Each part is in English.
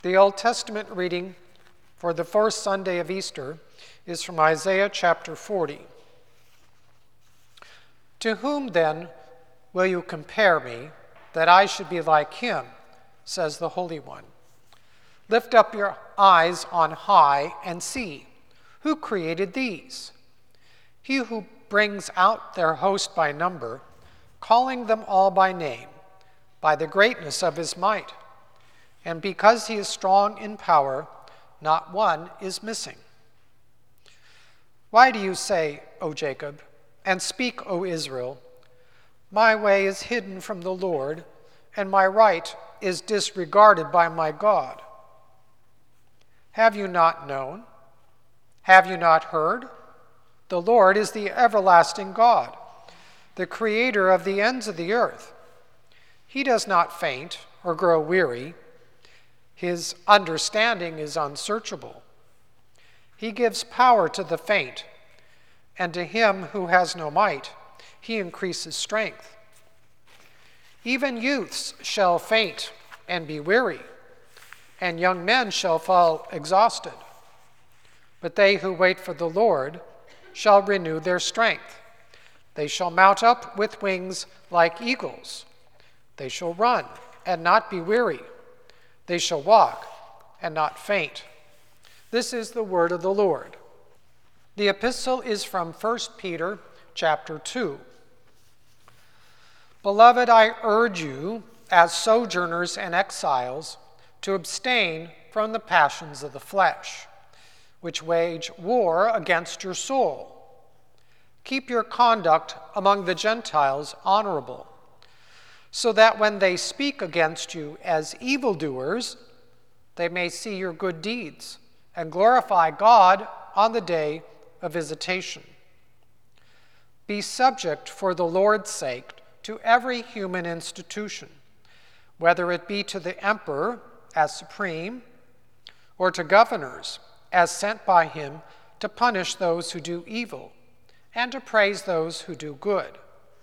The Old Testament reading for the first Sunday of Easter is from Isaiah chapter 40. To whom then will you compare me, that I should be like him, says the Holy One. Lift up your eyes on high and see, who created these? He who brings out their host by number, calling them all by name, by the greatness of his might. And because he is strong in power, not one is missing. Why do you say, O Jacob, and speak, O Israel, my way is hidden from the Lord, and my right is disregarded by my God? Have you not known? Have you not heard? The Lord is the everlasting God, the creator of the ends of the earth. He does not faint or grow weary. His understanding is unsearchable. He gives power to the faint, and to him who has no might, he increases strength. Even youths shall faint and be weary, and young men shall fall exhausted. But they who wait for the Lord shall renew their strength. They shall mount up with wings like eagles. They shall run and not be weary. They shall walk and not faint. This is the word of the Lord. The epistle is from 1 Peter chapter 2. Beloved, I urge you, as sojourners and exiles, to abstain from the passions of the flesh, which wage war against your soul. Keep your conduct among the Gentiles honorable, so that when they speak against you as evildoers, they may see your good deeds and glorify God on the day of visitation. Be subject for the Lord's sake to every human institution, whether it be to the emperor as supreme, or to governors as sent by him to punish those who do evil and to praise those who do good.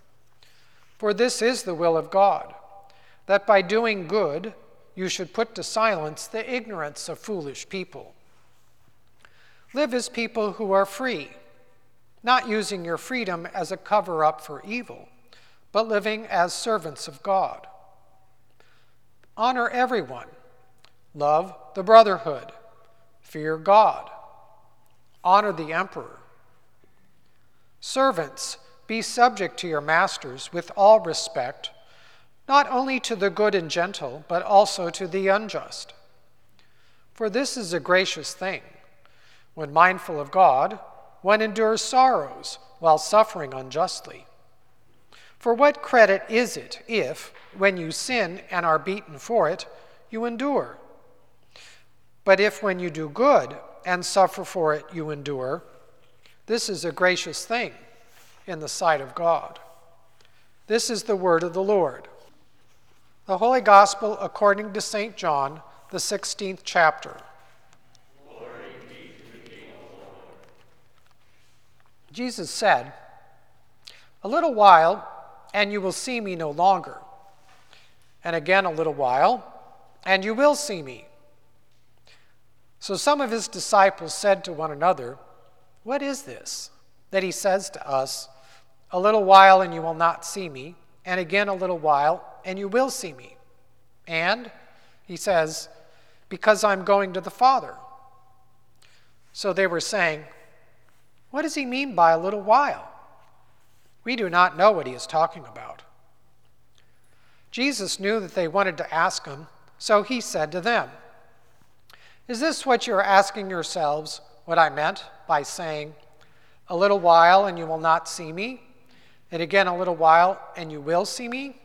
For this is the will of God, that by doing good you should put to silence the ignorance of foolish people. Live as people who are free, not using your freedom as a cover-up for evil, but living as servants of God. Honor everyone. Love the brotherhood. Fear God. Honor the emperor. Servants, be subject to your masters with all respect, not only to the good and gentle, but also to the unjust. For this is a gracious thing. When mindful of God, one endures sorrows while suffering unjustly. For what credit is it if, when you sin and are beaten for it, you endure? But if when you do good and suffer for it you endure, this is a gracious thing in the sight of God. This is the word of the Lord. The Holy Gospel according to St. John, the 16th chapter. Glory be to the King of the Lord. Jesus said, "A little while, and you will see me no longer. And again a little while, and you will see me." So some of his disciples said to one another, "What is this that he says to us, 'A little while and you will not see me, and again a little while and you will see me'? And," he says, "because I'm going to the Father." So they were saying, "What does he mean by a little while? We do not know what he is talking about." Jesus knew that they wanted to ask him, so he said to them, "Is this what you are asking yourselves, what I meant by saying, 'A little while and you will not see me, and again a little while and you will see me'?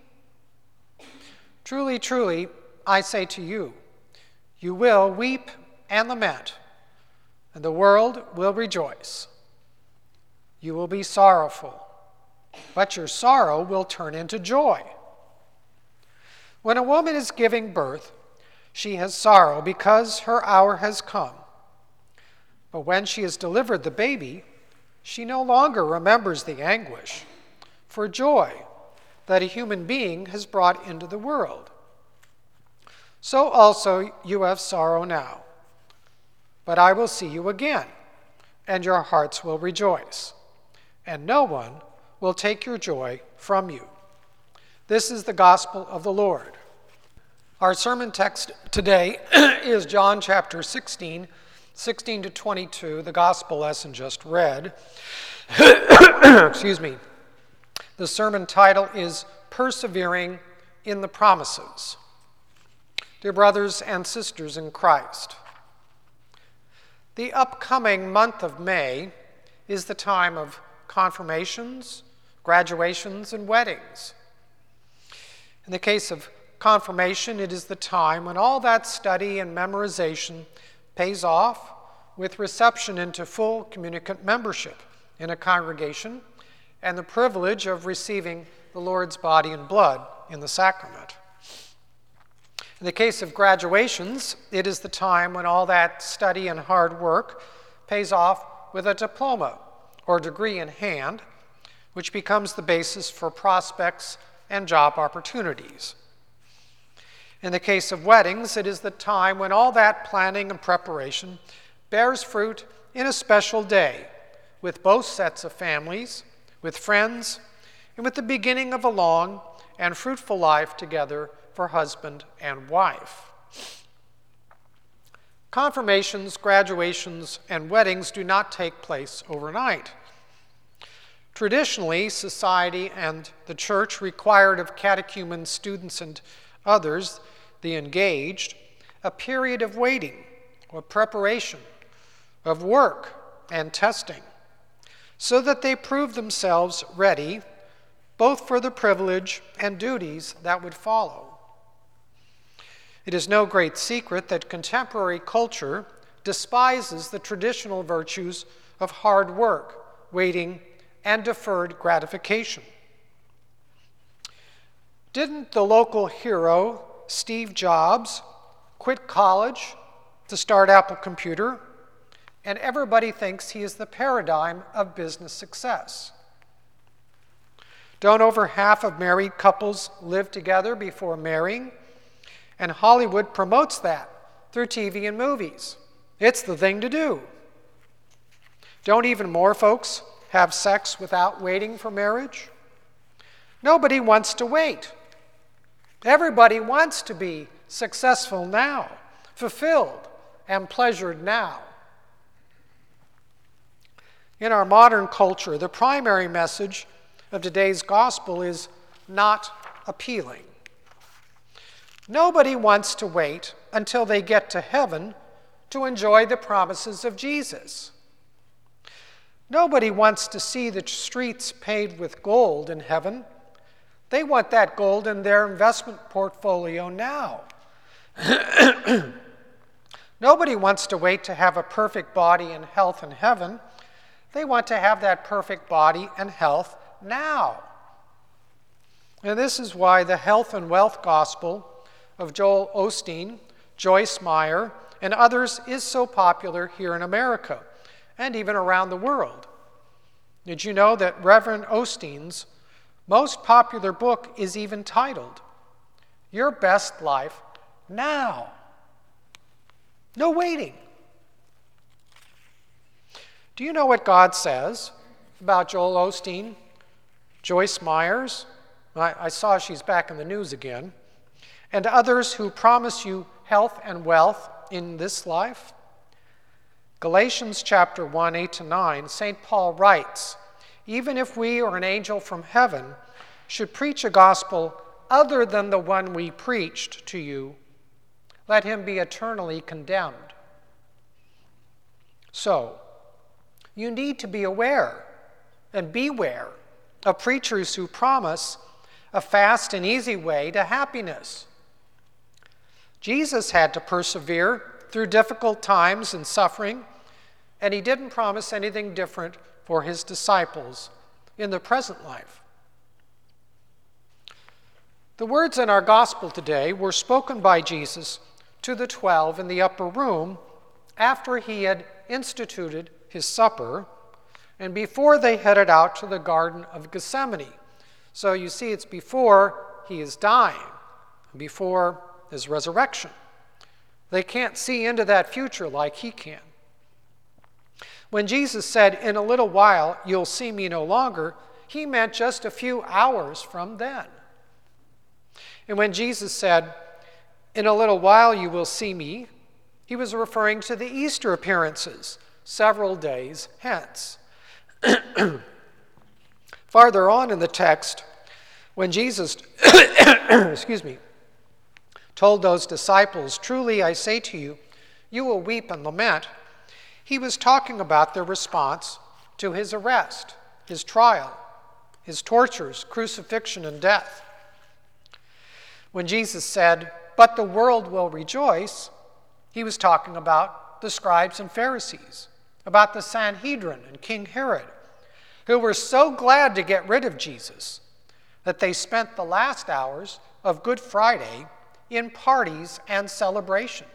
Truly, truly, I say to you, you will weep and lament, and the world will rejoice. You will be sorrowful, but your sorrow will turn into joy. When a woman is giving birth, she has sorrow because her hour has come. But when she has delivered the baby, she no longer remembers the anguish for joy that a human being has brought into the world. So also you have sorrow now. But I will see you again, and your hearts will rejoice, and no one will take your joy from you. This is the gospel of the Lord. Our sermon text today is John chapter 16, 16 to 22, the gospel lesson just read. Excuse me. The sermon title is Persevering in the Promises. Dear brothers and sisters in Christ, the upcoming month of May is the time of confirmations, graduations, and weddings. In the case of confirmation, it is the time when all that study and memorization pays off with reception into full communicant membership in a congregation and the privilege of receiving the Lord's body and blood in the sacrament. In the case of graduations, it is the time when all that study and hard work pays off with a diploma or degree in hand, which becomes the basis for prospects and job opportunities. In the case of weddings, it is the time when all that planning and preparation bears fruit in a special day, with both sets of families, with friends, and with the beginning of a long and fruitful life together for husband and wife. Confirmations, graduations, and weddings do not take place overnight. Traditionally, society and the church required of catechumens, students, and others, the engaged, a period of waiting, or preparation, of work and testing, so that they prove themselves ready both for the privilege and duties that would follow. It is no great secret that contemporary culture despises the traditional virtues of hard work, waiting, and deferred gratification. Didn't the local hero, Steve Jobs, quit college to start Apple Computer, and everybody thinks he is the paradigm of business success? Don't over half of married couples live together before marrying? And Hollywood promotes that through TV and movies. It's the thing to do. Don't even more folks have sex without waiting for marriage? Nobody wants to wait. Everybody wants to be successful now, fulfilled and pleasured now. In our modern culture, the primary message of today's gospel is not appealing. Nobody wants to wait until they get to heaven to enjoy the promises of Jesus. Nobody wants to see the streets paved with gold in heaven. They want that gold in their investment portfolio now. Nobody wants to wait to have a perfect body and health in heaven. They want to have that perfect body and health now. And this is why the health and wealth gospel of Joel Osteen, Joyce Meyer, and others is so popular here in America and even around the world. Did you know that Reverend Osteen's most popular book is even titled, Your Best Life Now? No waiting. Do you know what God says about Joel Osteen, Joyce Myers? I saw she's back in the news again. And others who promise you health and wealth in this life? Galatians chapter 1, 8-9, St. Paul writes, even if we or an angel from heaven should preach a gospel other than the one we preached to you, let him be eternally condemned. So, you need to be aware and beware of preachers who promise a fast and easy way to happiness. Jesus had to persevere through difficult times and suffering, and he didn't promise anything different for his disciples in the present life. The words in our gospel today were spoken by Jesus to the 12 in the upper room after he had instituted his supper and before they headed out to the Garden of Gethsemane. So you see, it's before he is dying, before his resurrection. They can't see into that future like he can. When Jesus said, "In a little while you'll see me no longer," he meant just a few hours from then. And when Jesus said, "In a little while you will see me," he was referring to the Easter appearances several days hence. Farther on in the text, when Jesus told those disciples, "Truly I say to you, you will weep and lament," he was talking about their response to his arrest, his trial, his tortures, crucifixion, and death. When Jesus said, "But the world will rejoice," he was talking about the scribes and Pharisees, about the Sanhedrin and King Herod, who were so glad to get rid of Jesus that they spent the last hours of Good Friday in parties and celebration.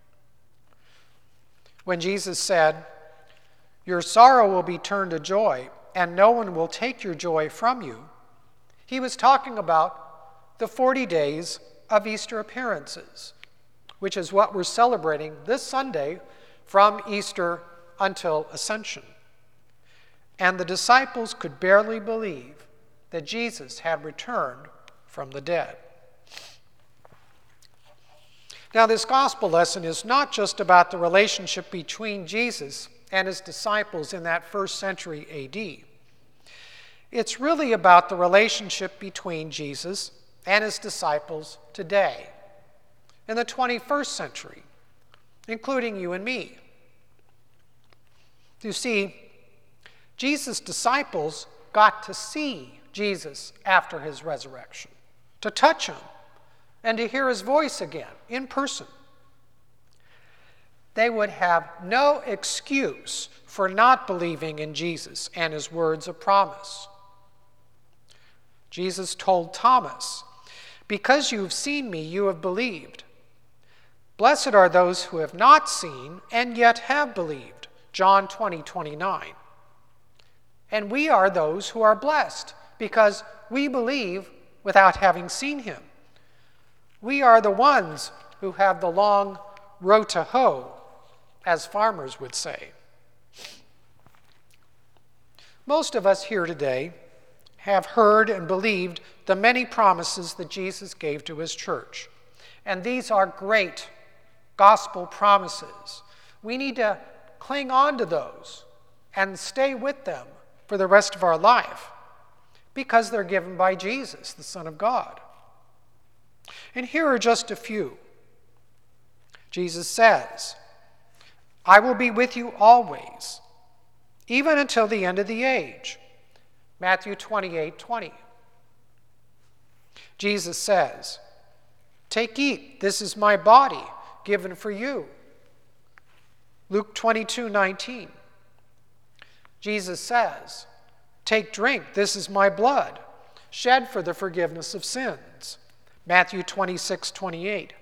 When Jesus said, "Your sorrow will be turned to joy, and no one will take your joy from you," he was talking about the 40 days of Easter appearances, which is what we're celebrating this Sunday from Easter until Ascension. And the disciples could barely believe that Jesus had returned from the dead. Now, this gospel lesson is not just about the relationship between Jesus and his disciples in that first century AD. It's really about the relationship between Jesus and his disciples today, in the 21st century, including you and me. You see, Jesus' disciples got to see Jesus after his resurrection, to touch him, and to hear his voice again in person. They would have no excuse for not believing in Jesus and his words of promise. Jesus told Thomas, "Because you have seen me, you have believed. Blessed are those who have not seen and yet have believed." John 20:29. And we are those who are blessed because we believe without having seen him. We are the ones who have the long row to hoe, as farmers would say. Most of us here today have heard and believed the many promises that Jesus gave to his church. And these are great gospel promises. We need to cling on to those and stay with them for the rest of our life because they're given by Jesus, the Son of God. And here are just a few. Jesus says, "I will be with you always, even until the end of the age." Matthew 28:20. Jesus says, "Take, eat, this is my body given for you." Luke 22:19. Jesus says, "Take, drink, this is my blood, shed for the forgiveness of sins." Matthew 26:28.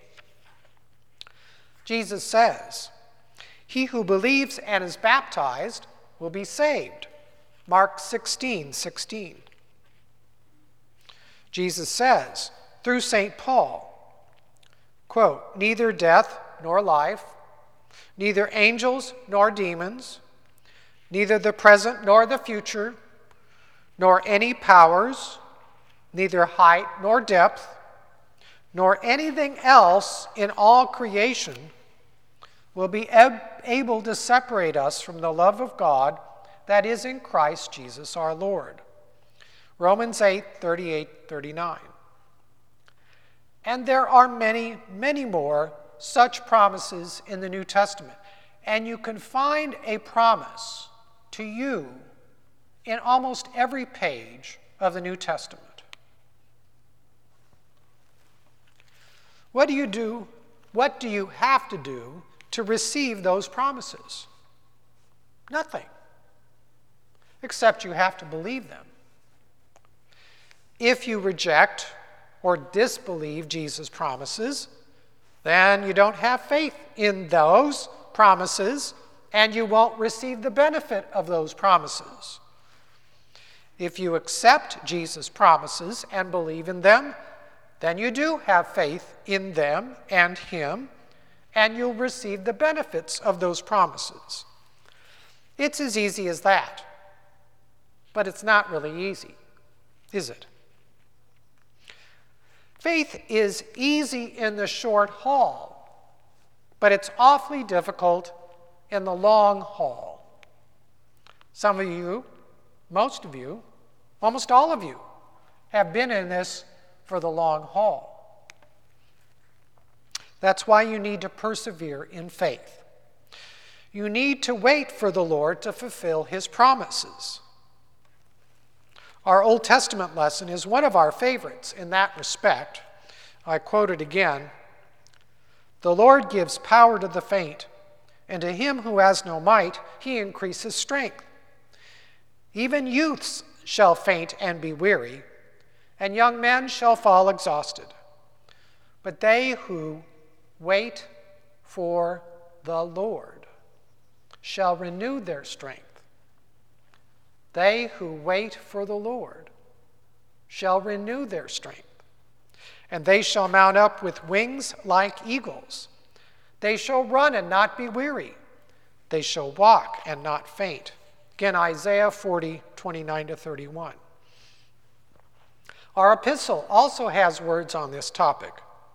Jesus says, "He who believes and is baptized will be saved." Mark 16:16. Jesus says, through St. Paul, quote, "Neither death nor life, neither angels nor demons, neither the present nor the future, nor any powers, neither height nor depth, nor anything else in all creation will be able to separate us from the love of God that is in Christ Jesus our Lord." Romans 8:38-39. And there are many, many more such promises in the New Testament. And you can find a promise to you in almost every page of the New Testament. What do you do? What do you have to do to receive those promises? Nothing. Except you have to believe them. If you reject or disbelieve Jesus' promises, then you don't have faith in those promises and you won't receive the benefit of those promises. If you accept Jesus' promises and believe in them, then you do have faith in them and him, and you'll receive the benefits of those promises. It's as easy as that. But it's not really easy, is it? Faith is easy in the short haul, but it's awfully difficult in the long haul. Some of you, most of you, almost all of you have been in this for the long haul. That's why you need to persevere in faith. You need to wait for the Lord to fulfill his promises. Our Old Testament lesson is one of our favorites in that respect. I quote it again. "The Lord gives power to the faint, and to him who has no might, he increases strength. Even youths shall faint and be weary, and young men shall fall exhausted. But they who wait for the Lord shall renew their strength. They who wait for the Lord shall renew their strength. And they shall mount up with wings like eagles. They shall run and not be weary. They shall walk and not faint." Again, Isaiah 40, 29-31. Our epistle also has words on this topic.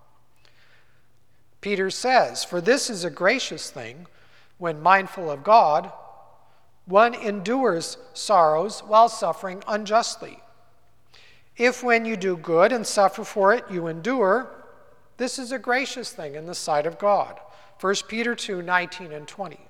Peter says, "For this is a gracious thing, when mindful of God, one endures sorrows while suffering unjustly. If when you do good and suffer for it, you endure, this is a gracious thing in the sight of God." 1 Peter 2, 19 and 20.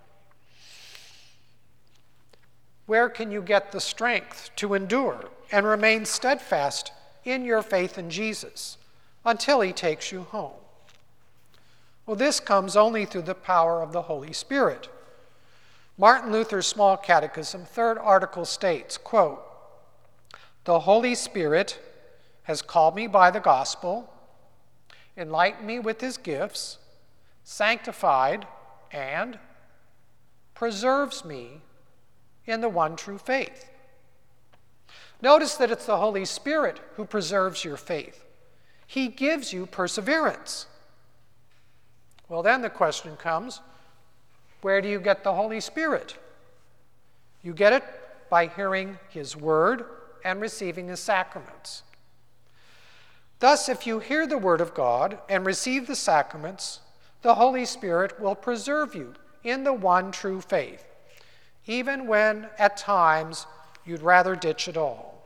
Where can you get the strength to endure and remain steadfast in your faith in Jesus until he takes you home? Well, this comes only through the power of the Holy Spirit. Martin Luther's Small Catechism, 3rd article states, quote, "The Holy Spirit has called me by the gospel, enlightened me with his gifts, sanctified, and preserves me in the one true faith." Notice that it's the Holy Spirit who preserves your faith. He gives you perseverance. Well, then the question comes, where do you get the Holy Spirit? You get it by hearing his word and receiving his sacraments. Thus, if you hear the word of God and receive the sacraments, the Holy Spirit will preserve you in the one true faith, even when at times you'd rather ditch it all.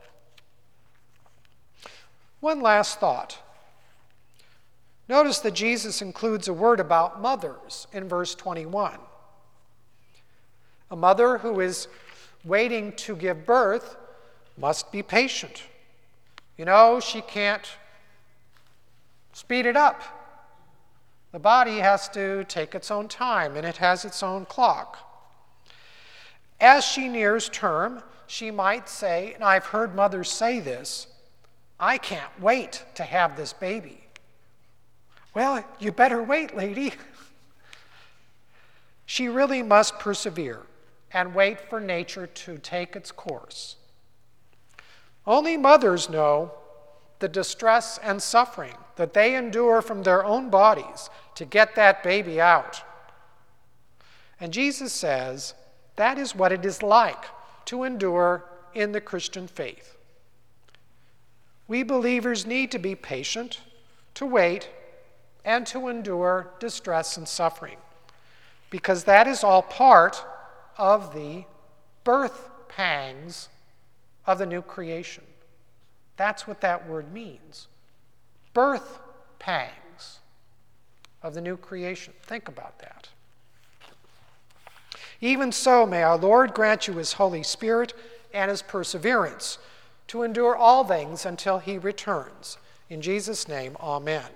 One last thought. Notice that Jesus includes a word about mothers in verse 21. A mother who is waiting to give birth must be patient. You know, she can't speed it up. The body has to take its own time, and it has its own clock. As she nears term, she might say, and I've heard mothers say this, "I can't wait to have this baby." Well, you better wait, lady. She really must persevere and wait for nature to take its course. Only mothers know the distress and suffering that they endure from their own bodies to get that baby out. And Jesus says that is what it is like to endure in the Christian faith. We believers need to be patient, to wait, and to endure distress and suffering, because that is all part of the birth pangs of the new creation. That's what that word means. Birth pangs of the new creation. Think about that. Even so, may our Lord grant you his Holy Spirit and his perseverance to endure all things until he returns. In Jesus' name, amen.